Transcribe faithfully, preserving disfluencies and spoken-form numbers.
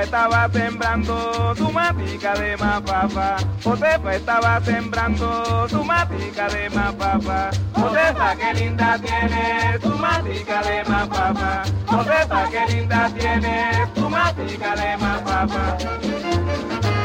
estaba sembrando su matica de mapapa. Josefa estaba sembrando su matica de mapapa. Josefa, qué linda tiene su matica de mapapa. Josefa, qué linda tiene su matica de mapapa.